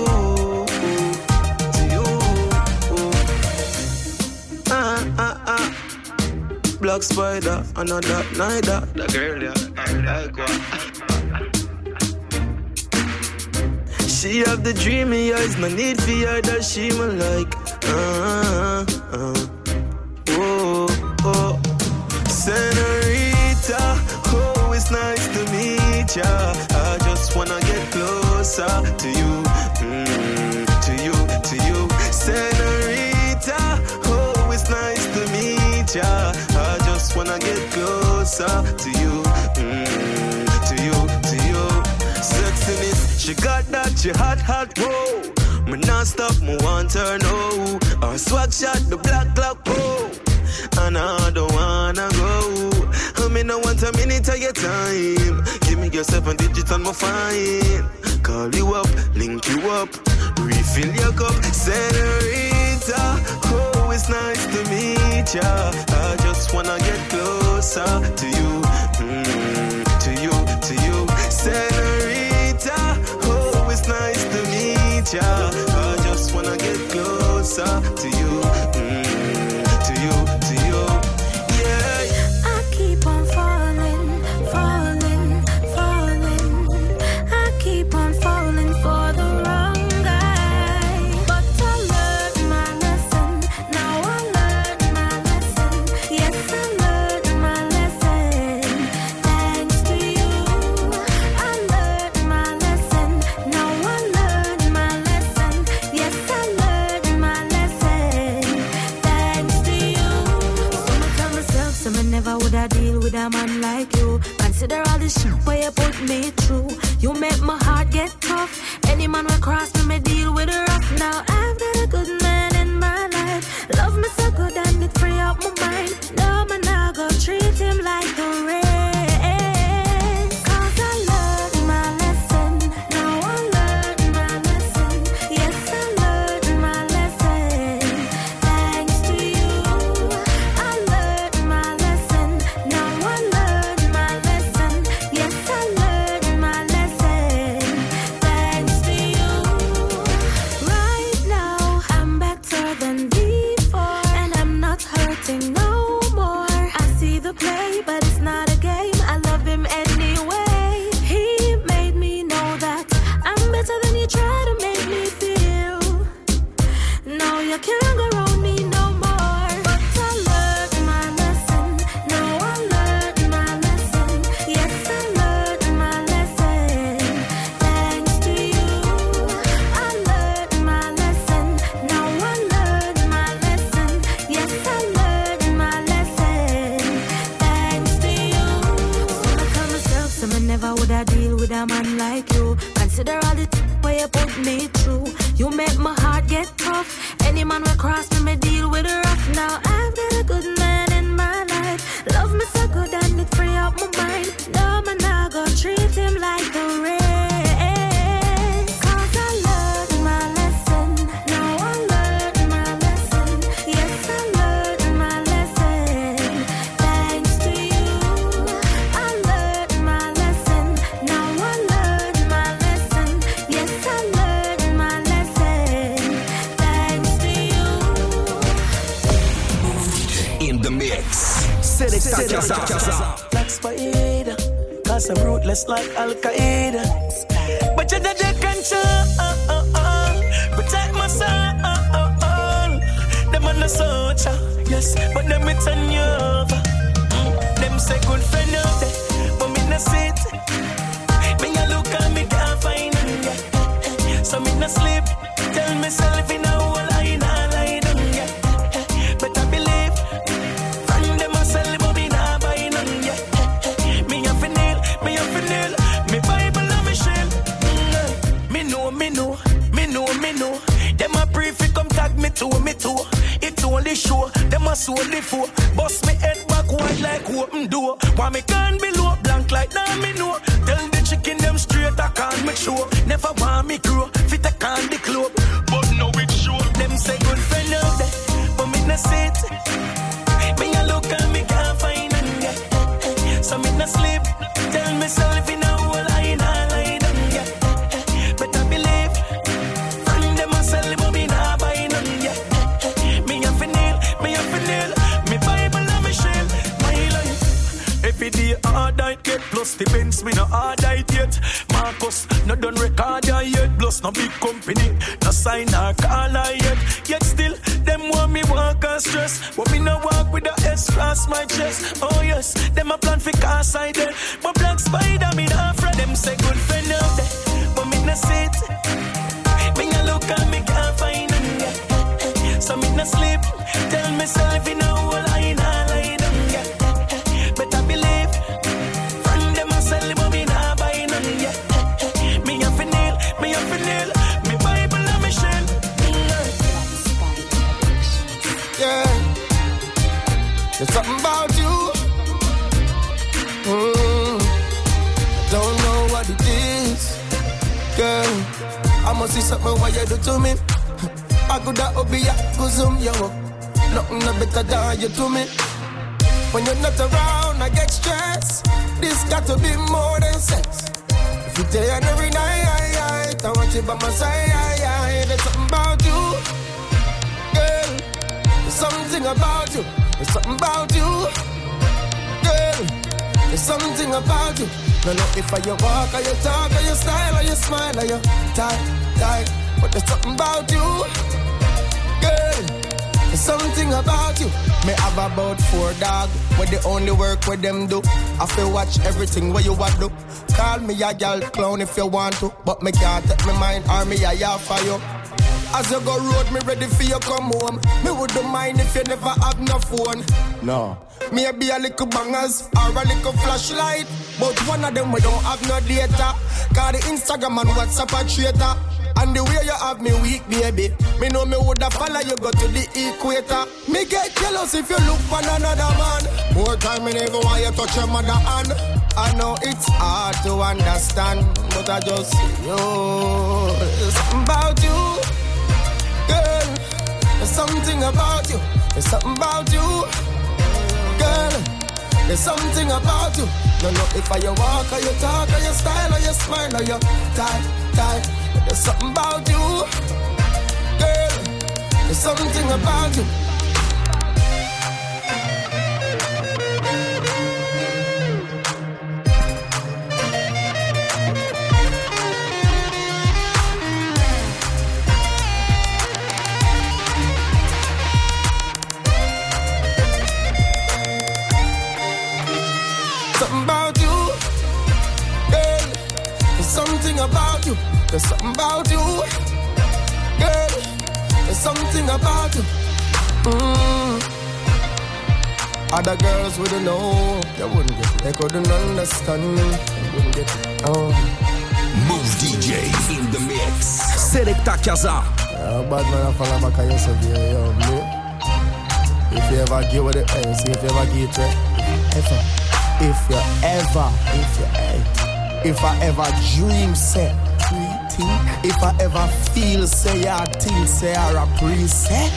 to you. Ah, ah, ah. Black Spider, another neither. The girl, yeah, I like one. She have the dreamy eyes, no need for her that she me like. Uh, uh, oh, oh. Senorita, oh, it's nice to meet ya. I just wanna get closer to you, mm, to you, to you. Senorita, oh, it's nice to meet ya. I just wanna get closer to you, mm, to you, to you. Sexiness, she got that, she hot, hot, whoa. Me not stop, me want her, no. Her swag shot, the black clock, whoa. And I don't wanna go. I mean, I want a minute of your time. Give me your seven digits and my fine. Call you up, link you up, refill your cup. Senorita, oh, it's nice to meet ya. I just wanna get closer to you, mm, to you, to you. Senorita, oh, it's nice to meet ya. I just wanna get closer to you, mm, to you, to you. Yeah. I keep on falling, falling, falling. I keep on falling for the wrong guy. But I learned my lesson. Now I learned my lesson. Yes, I learned my lesson. Thanks to you. I learned my lesson. Now I learned my lesson. Yes, I learned my lesson. Thanks to you. So I tell myself, so I never would I deal with a man like you. Consider all the shit where you put me through. You make my heart get tough. Any man will cross me, me deal with it rough. Now I've got a good man in my life. Love me so good and it free up my mind. No man, I go treat him like the rest. Cause I learned my lesson. Now I learned my lesson. Yes, I learned my lesson. Thanks to you. I learned my lesson. Now I learned my lesson. Yes, I learned my lesson. Thanks to you. with a man like you. Consider all the t- where you put me through. You make my heart get tough. Any man will cross me, me deal with rough. Now I've got a good man in my life. Love me so good and it free up my mind. No man, I go treat him like the rest. Cause I learned my lesson. Now I learned my lesson. Yes, I learned my lesson. Thanks to you. I learned my lesson. Now I learned my lesson. Yes, I learned my lesson. Thanks to you. In the mix. Selecta Casa. Black Spider, cause I'm ruthless like Al Qaeda. But you're the control. Protect my soul. Them on the soldier, yes, but them it's on you over. Them say good friend out there, but me not sit. Me a look and me can't find them, yeah. So me not sleep. Tell myself in a whole line, I lie down, yeah. But I believe. Me too, me too. It's only sure. Them a solely for. Bust me head back wide like open door. Why me can't be low blank like now me know. Tell the chicken them straight I can't make sure. Never want me grow. Fit I can't the club. But no it's sure. Them say good friend out there. But me not sit. Me a look and me can't find them yet. So me not sleep. Tell myself in a whole line I lie down yeah. But I believe. From them I sell but me not buy. Every day hard diet get plus the Benz me no hard diet yet. Marcus no done record yet. Plus no big company no sign or call yet. Yet still them want me walk and stress. But me no walk with the S cross my chest. Oh yes, them a plan for car side there. But Black Spider me not afraid. Them say good friend out there, but me no sit. Me a look and me can't find them yeah. So me no sleep. Tell myself in a whole line I lie down yeah. But I believe from them I sell but me not buy none yeah. Me a finil, me a finil. Me Bible and me shell yeah. There's something about you mm. Don't know what it is girl. I must see something what you do to me. I could have be a good zoom you up. Nothing no better than you to me. When you're not around, I get stressed. This got to be more than sex. If you day and every night, I want you by my side. There's something about you, girl. There's something about you. There's something about you, girl. There's something about you. No, no, if I you walk, or you talk, or you style, or you smile, or you tight, tight. But there's something about you, girl. There's something about you. Me have about four dog. Where they only work with them do. I feel watch everything where you want do. Call me a gal clown if you want to. But me can't take my mind or me a yell for you. As you go road, me ready for you come home. Me wouldn't mind if you never have no phone. No. Maybe a little bangers or a little flashlight. But one of them we don't have no data. Cause the Instagram and WhatsApp a traitor. And the way you have me weak, baby. Me know me woulda follow you go to the equator. Me get jealous if you look for another man. More time me never want you touch your mother hand. I know it's hard to understand, but I just see you. There's something about you, girl. There's something about you. There's something about you, girl. There's something about you. Don't know if I you walk or you talk or you style or you smile or you tight, tight. There's something about you, girl. There's something about you. Something about you, girl. There's something about you. There's something about you, girl. There's something about you. Mm. Other girls wouldn't know, they wouldn't get it. They couldn't understand, they wouldn't get it. Oh. Move D J in the mix. Selecta Kaza. Yeah, bad man, I fall back on yourself, yeah, yo, me. If you ever get with it, hey, see if you ever get it. Ever. If you ever, if you ever, if I ever dream, say, think. If I ever feel, say, I think, say, I appreciate.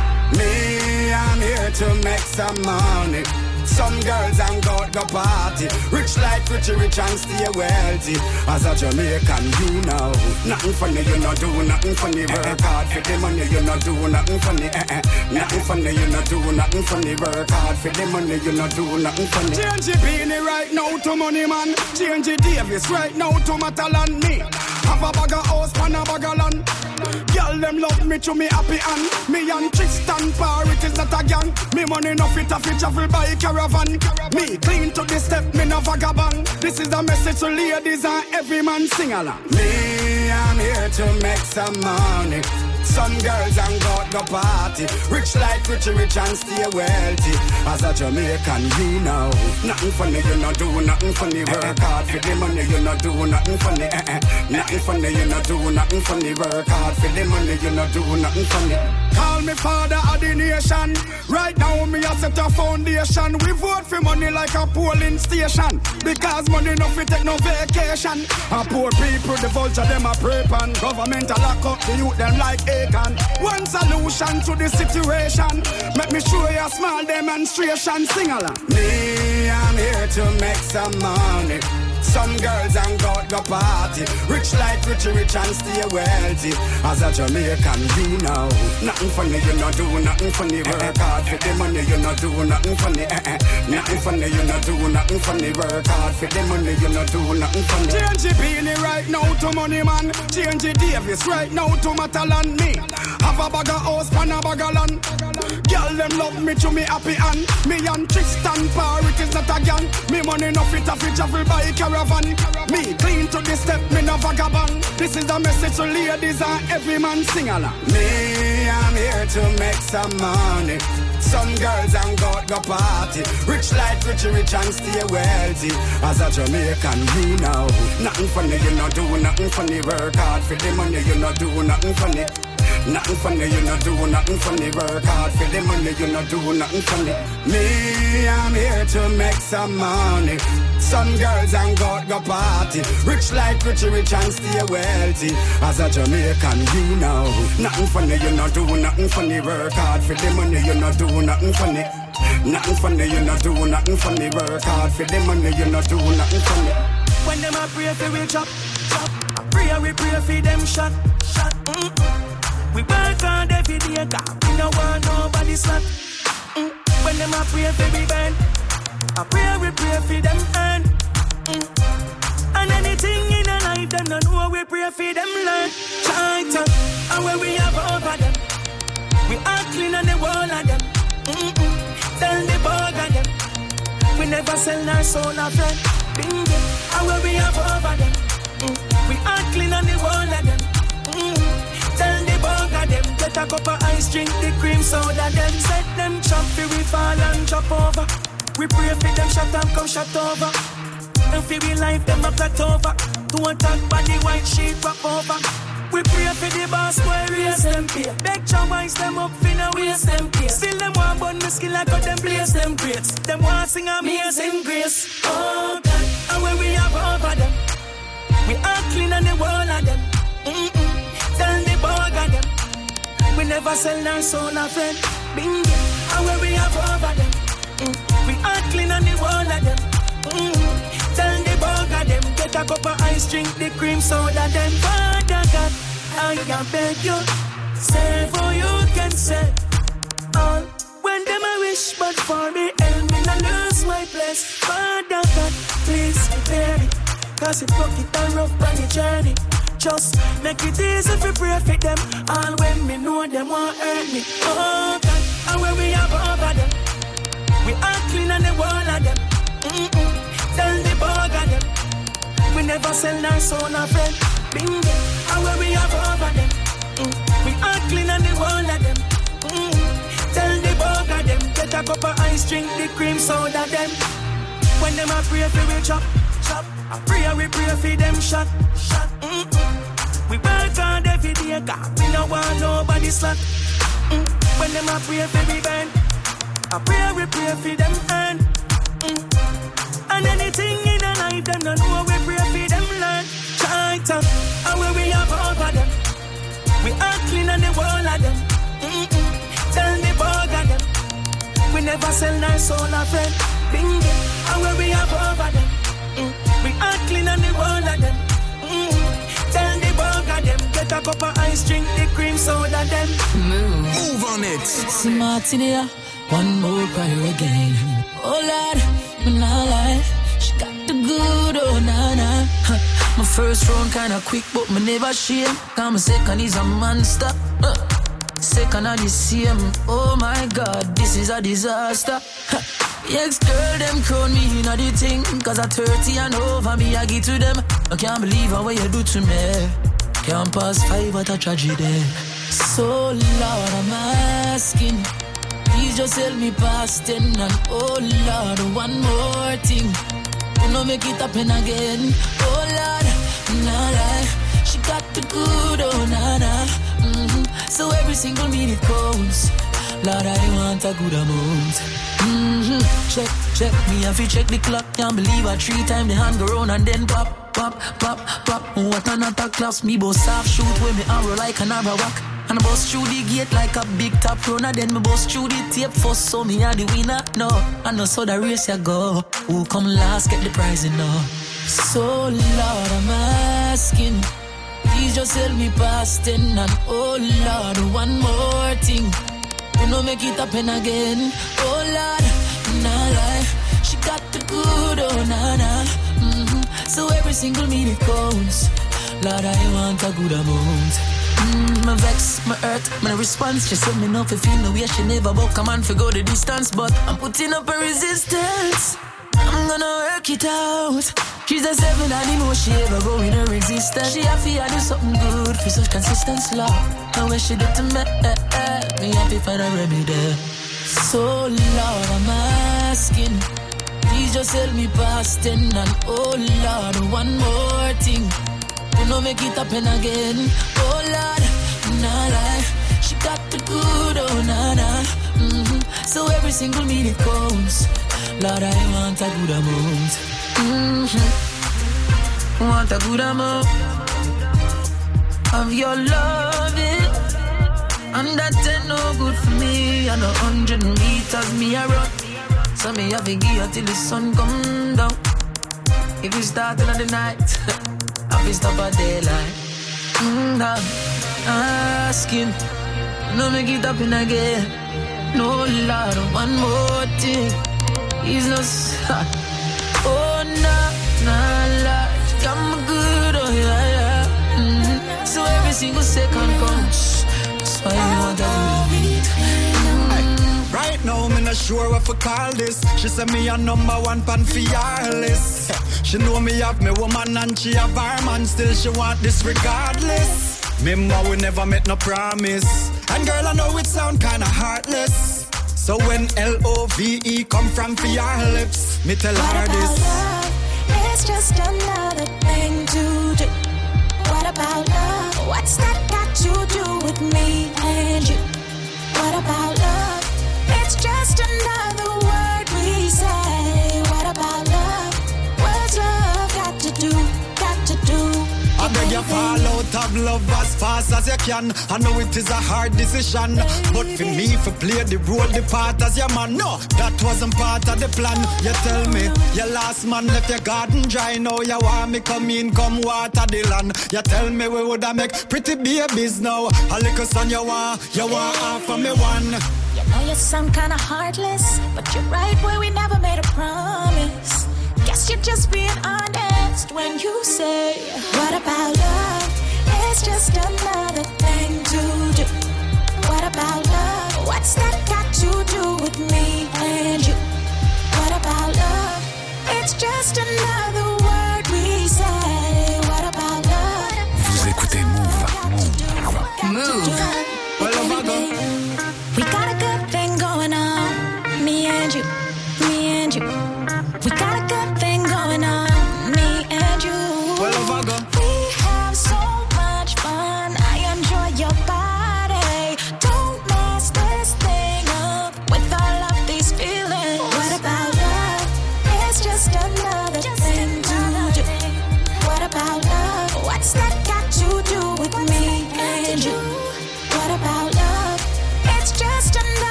Me, I'm here to make some money. Some girls and God go party. Rich like rich, rich and stay wealthy. As a Jamaican, you know, nothing funny, you not do nothing funny. Work hard for the money, you not do nothing funny. Eh-eh. Nothing funny, you not do nothing funny. Work hard for the money, you not do nothing funny. Change the Beanie right now to Money Man. Change the Davis right now to Matalan me. Have a bag of house, pan a bag of land. Girl, them love me to me happy and me and Tristan Par, it is not a gang. Me money no fit a fit travel by caravan. Me clean to the step, me no vagabond. This is a message to ladies and every man sing along. Me, I'm here to make some money. Some girls and God go party. Rich like rich, rich and stay wealthy. As a Jamaican, you know, nothing funny, you not do nothing funny. Work hard for the money, you not do nothing funny. Eh-eh. Nothing funny, you not do nothing funny. Work hard for the money, you not do nothing funny. Call me father of the nation. Right now me a set a foundation. We vote for money like a polling station. Because money no fit take no vacation. A poor people, the vulture them a prey pan. Government a lock up the youth them like Aiken. One solution to the situation. Make me show you a small demonstration. Sing along. Me, I'm here to make some money. Some girls and God go party. Rich like rich, rich and stay wealthy. As a Jamaican, you know, nothing funny, you not do nothing funny. Work hard for the money, you not do nothing funny. Eh-eh. Nothing funny, you not do nothing funny. Work hard for the money, you not do nothing funny. Change the Beanie right now to Money Man. Change the Davis right now to Matalan me. Have a bag of house, pan a bag of land. Girl, them love me to me happy and me and Tristan Par, it is not a gang. Me money no fit a fit travel by caravan. Me clean to the step, me no vagabond. This is a message to ladies and every man sing along. Me, I'm here to make some money. Some girls and God go party. Rich like rich, rich and stay wealthy. As a Jamaican, you know, nothing funny, you not do nothing funny. Work hard for the money, you not do nothing funny. Nothing funny, you not do nothing funny. Work hard for the money, you not do nothing funny. Me, I'm here to make some money. Some girls and God go party. Rich like rich, rich and stay wealthy. As a Jamaican, you know, nothing funny, you not do nothing funny. Work hard for the money, you not do nothing funny. Nothing funny, you not do nothing funny. Work hard for the money, you not do nothing funny. When them a pray for we chop, chop. Pray we pray for them shot, shot. Mm-mm. We work hard every day, God. We don't want nobody slack. Mm. When them a pray for we burn, I pray we pray for them earn. Mm. And anything in a life, them don't know we pray for them learn. China, and when we have over them, we are clean on the wall of them. Mm-mm. Tell the bug of them, we never sell our soul of friend. Bingo, and when we have over them, mm. we are clean on the wall of them. Mm. Tell the bug of them, get a cup of ice, drink the cream soda. Them set them chop, we fall and chop over. We pray for them shut and come shut over. And for we life them a flat over. To attack by the white sheet rock over. We pray for the boss boy raise them pay. Beg your wise them up finna waste them pay. Still them want burn the skill like how them blaze them grades. Them want sing amazing grace. Oh God, and when we have over them, we are clean on the wall of them. Mm-mm. Tell the bug of them, we never sell our soul a friend. Bingo, and when we have over them, mm. we are clean on the wall of them. Mm. Tell the bug of them, get a cup of ice, drink the cream soda. Them Father God, I can beg you, say for you can say all. When them I wish, but for me, help me not lose my place. Father God, please prepare me, cause it broke it and rough on the journey. Just make it easy if we pray for them. All when me know them won't hurt me. Oh God, and when we have over them, we are clean on the wall of them. Mm-mm. Tell the bug of them, we never sell our soul a friend. Bingo, and when we have over them, mm. we are clean on the wall of them. Mm. Tell the bug of them, get a cup of ice, drink the cream. out of them. When them a pray for we chop, chop. I pray we pray for them shot, shot. Mm-mm. We work hard every day, God. We no want nobody slack. Mm. When them a pray for we burn, I pray we pray for them earn. Mm. And anything in a life, them no know we pray for them learn. China, and where we have over them. We are clean on the wall of them. Mm-mm. Tell the bug of them. We never sell our soul a friend. Bingo, and where we have over them. Mm. We are clean on the wall of them. Mm. Tell the bug of them. Get a cup of ice, drink the cream soda them. Move, move on it. See Martinia, one more prayer again. Oh Lord, me nah lie, she got the good, oh nah nah. Huh. My first round kinda quick, but me never shame. Cause my second is a monster. Uh. Second are the same. Oh my God, this is a disaster. Huh. Ex-girl, them crown me in a the thing. Cause at thirty and over me, I give to them. I can't believe how what you do to me. Can't pass five at a tragedy. So Lord, I'm asking, please just help me past ten. And oh Lord, one more thing, you know make it happen again. Oh Lord, nah lie, she got the good, oh nah nah. Mm-hmm. So every single minute counts. Lord, I want a good amount. Mm-hmm. Check, check me if you check the clock. Can't believe I three times the hand go round and then pop, pop, pop, pop. What another class, me boss half shoot when me arrow like an arrow rock. And I bust through the gate like a big top runner. Then me bust through the tape first, so me are the winner. No, I know so the race ya go. Who come last get the prize, you know. So Lord, I'm asking, please just help me past ten. And oh Lord, one more thing, you know make it happen again. Oh Lord, nah lie, she got the good, oh nah nah. Mm-hmm. So every single minute counts. Lord, I want a good amount. Mm, my vex, my hurt, my response. She said me no fi feel no way. She never walk a man fi go the distance, but I'm putting up a resistance. I'm gonna work it out. She's a seven and the most she ever go in her existence. She have to do something good for such consistent love. And when she did to me, eh, eh, me happy for the remedy. So Lord, I'm asking, please just help me past ten. And oh Lord, one more thing, you know make it happen again. Oh Lord, nah lie, she got the good, oh nah nah. Mm-hmm. So every single minute counts. Lord, I want a good amount. Mm-hmm. Want a good amount of your loving. And that ain't no good for me. And a hundred meters me a run, so me have to give till the sun come down. If you start in the night, I'll be stop at daylight. Mm-hmm. Asking, no make it happen again. No Lord, one more thing. He's no son. Oh, nah, nah, nah. I'm good, oh, yeah, yeah. Mm-hmm. So every single second counts. That's why you want to believe it. Mm-hmm. Right now, me not sure what to call this. She said me a number one pan for your list. She know me have me woman and she have her man. Still she want this regardless. Remember we never met no promise. And girl, I know it sound kinda heartless. So when L O V E come from for your lips, me tell what her this. Love? It's just another thing to do. What about love? What's that got to do with me and you? What about love? It's just another word we say. What about love? What's love got to do? Got to do? I beg you fall out of love as fast as you can. I know it is a hard decision, but for me, for play the role, the part as your man, no, that wasn't part of the plan. You tell me, your last man left your garden dry. Now you want me come in, come water the land. You tell me we woulda make pretty babies now. A little son you want, you want half of me one. You know you sound kinda heartless, but you're right, boy, we never made a promise. Guess you're just being honest when you say, what about love? It's just another thing to do. What about love? What's that got to do with me and you? What about love? It's just another word we say. What about love? Vous écoutez Move. Move. We got a good thing going on. Me and you, me and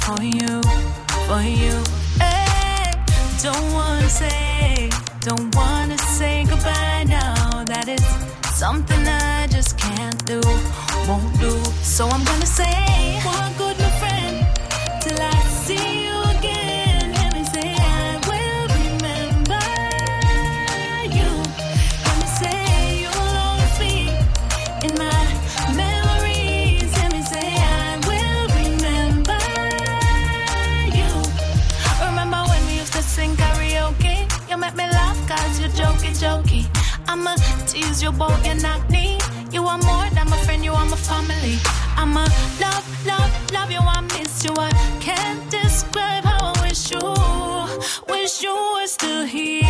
for you, for you. Hey, don't wanna say, don't wanna say goodbye now. That is something I just can't do, won't do. So I'm gonna say, walk good, my friend, till I see you again. Let me say I will remember you. Let me say you'll always be in my memories. Let me say I will remember you. Remember when we used to sing karaoke? You make me laugh cause you're jokey, jokey. I'ma tease you about your knock-knee. You are more than my friend, you are my family. I'ma love, love, love you, I miss you. I can't describe how I wish you, wish you were still here.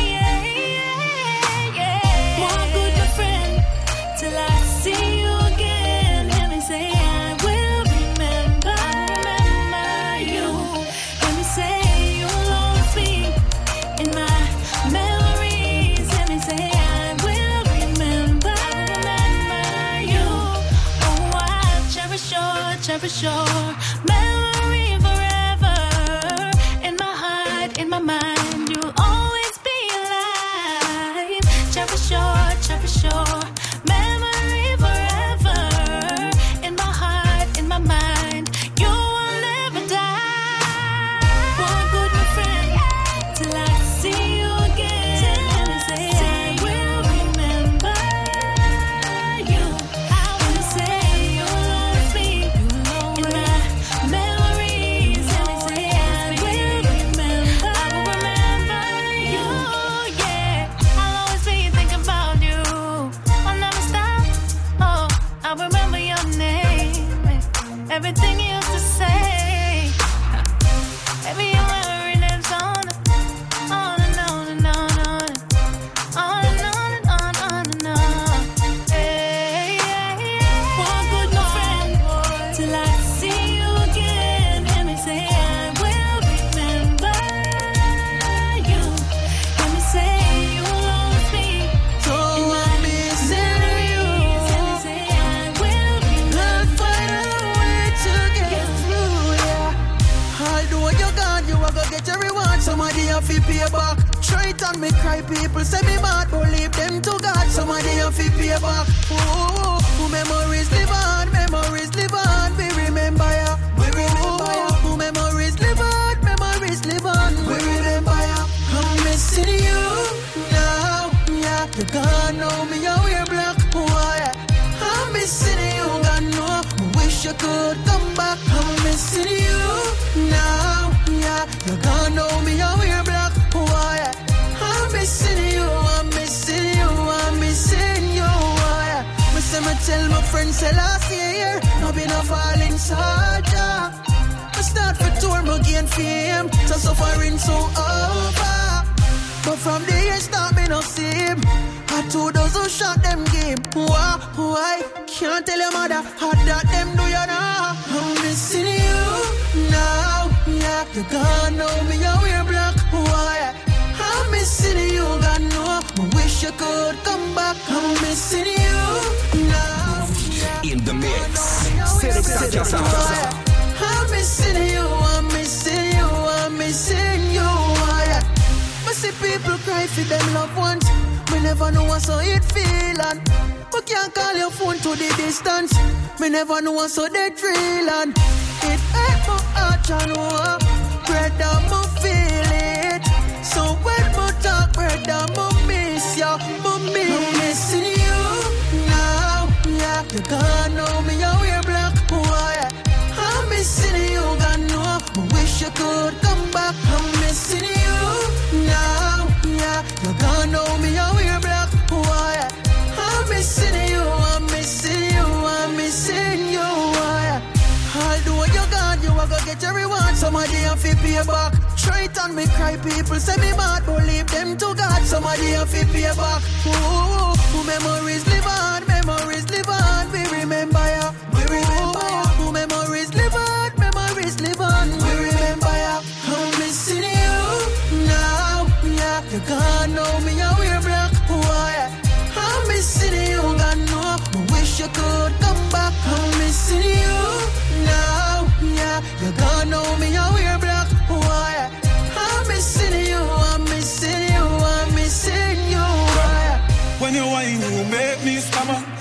Yeah. Walk with my friend till I see you again. Let me say I will remember, remember you. Let me say you'll always be in my memories. Let me say I will remember, remember you. Oh, I cherish your, cherish your memory forever. In my heart, in my mind, you'll always be alive. Cherish your, cherish your memory forever. In my heart, in my mind, you will never die. Walk with my friend till I see you again. Let me say I will remember you. I will say you'll always be in my memories. Let me say I will remember, I will remember you. Yeah, I'll always be thinking about you. I'll never stop. Oh, I'll remember your name, everything you used to say. Every memory lives on, on and on and on, on, on and on and on, on and on. Hey, yeah, yeah. Walk with my friend till I see you again. Let me say I will remember you. Let me say you'll always be in my memories. Let me say I will remember. Find a way to get through, yeah. Although you're gone, you are gonna get your reward. Somebody have to pay back. Try it on me, cry people. Say me mad, but leave them to God. Somebody have to pay back. Oh, oh, memories live on, memories live on. We remember ya, we remember ya. Oh, memories live on, memories live on. We remember ya. I'm missing you now, yeah. You gone now, me a wear black, why? I'm missing you, God no. Wish you could come back. I'm missing you now, yeah. You gone now, me a wear black, why? I'm missing you, I'm missing you, I'm missing you, why? Me say me tell my friends say last year, no be no falling soldier. Me start for tour, me gain fame, so suffering so over. But from the year start, me no see him. I two dozen shot them game. Why, why? Can't tell your mother how that them do you now. I'm missing you now, yeah. You gone now, me a wear black, why? I'm missing you, God no. I wish you could come back. I'm missing you now, yeah. In the mix. I'm missing you, I'm missing you, I'm missing you, why? I see people cry for them loved ones. Me never know what's so it feel and we can't call your phone to the distance. Me never know what's so they drill and it hurt my heart and war. Brother, me feel it. So when me talk, brother, me miss ya, me miss. I'm missing you now, yeah. You gone now, me a wear black, why? I'm missing you, God no. I wish you could come back. I'm missing you now, yeah. You gone now, me a wear black, why? I'm missing you, I'm missing you, I'm missing you, why? Although you're gone, you are gonna get your reward. Somebody have to pay back. Try it on me, cry people. Say me mad, but leave them to God. Somebody have to pay back. Oh, oh, memories live on, memories live on. We remember ya, we remember ya. Oh, memories live on, memories live on. We remember ya. I'm missing you now, yeah. You gone now, me a wear black, why? I'm missing you, God no. I wish you could come back. I'm missing you now, yeah. You gone now, me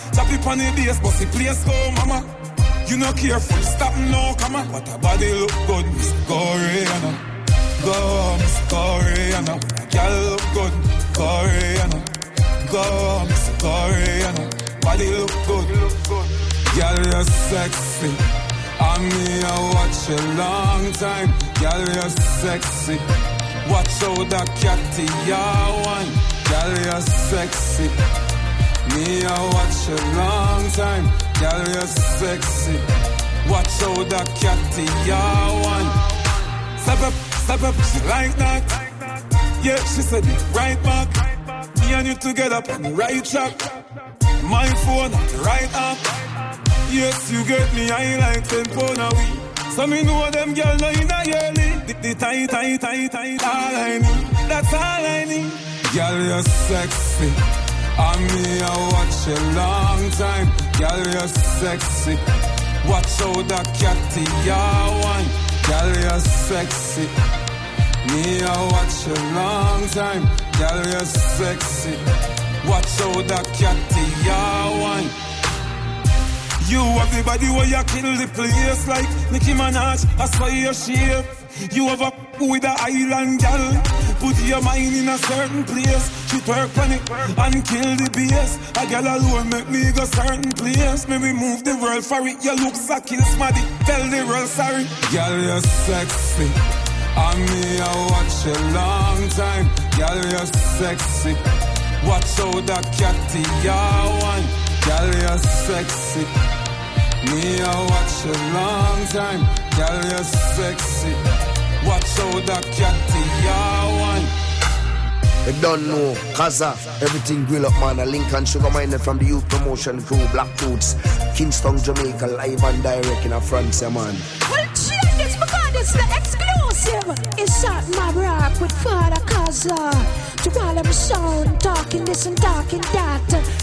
Chop it on the bass, but the place go, mama. You no careful, stop no, come on. But her body look good, Miss Koreana. Go, Miss Koreana. When a girl look good, Koreana. Go, Miss Koreana. Body look good, girl, you're sexy. I me, I watch a long time. Girl, you're sexy. Watch out that catty, yeah, one. Girl, you're sexy. Me, I watch a long time. Girl, you're sexy. Watch out that catty, yeah, one. Step up, step up, she like that. Yeah, she said it right back. Me and you together on the right track. My phone at the right app. Yes, you get me, I like ten pound a week. So me know them girl know in a yearly. The, the tight, tight, tight, tight, all I need. That's all I need. Girl, you're sexy. And me, I watch a long time. Girl, you're sexy. Watch out that catty, yeah, one. Girl, you're sexy. Me, I watch a long time. Girl, you're sexy. Watch out that catty, yeah, one. You have the body where you kill the place like Nicki Minaj, I saw your shape. You have a with a island gal. Put your mind in a certain place. She twerk on it and kill the bass. A gal alone make me go certain place. Maybe move the world for it. Your looks a kill smaddy. Tell the world sorry. Gal, you're sexy. And me, I watch a long time. Gal, you're sexy. Watch out that catty, yeah, one. Gal, you're sexy. Me, I watch a long time. Gal, you're sexy. Watch out that catty, yeah, one. You don't know, Kaza, everything grill up, man. A Lincoln Sugar Miner from the Youth Promotion Crew, Black Roots, Kingston, Jamaica, live and direct in a France, yeah, man. Well, check this because it's the exclusive. It's shot my rap with Father Kaza. To all of sound, talking this and talking that.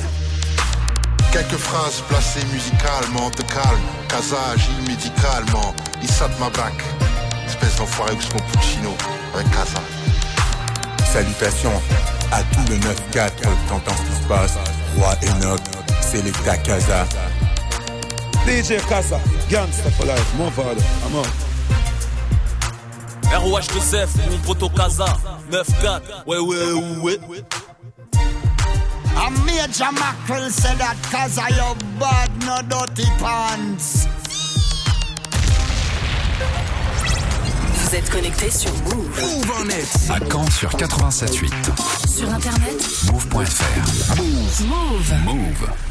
Quelques phrases placées musicalement, te calme. Kaza agit médicalement. Issat Mabak, espèce d'enfoiré ou son Puccino avec Kaza. Salutations à tout le neuf quatre, t'entends ce qui se passe. Roi Enoch, Selecta Kaza. D J Kaza, gangsta for life, mon father, I'm out. R O H deux F, mon poteau Kaza, neuf quatre, ouais ouais ouais. A major mackerel said that Kaza you bad, no dirty pants. Vous êtes connecté sur Move. Move en net. À Caen sur quatre-vingt-sept huit. Sur internet Move point F R. Move. Move. Move.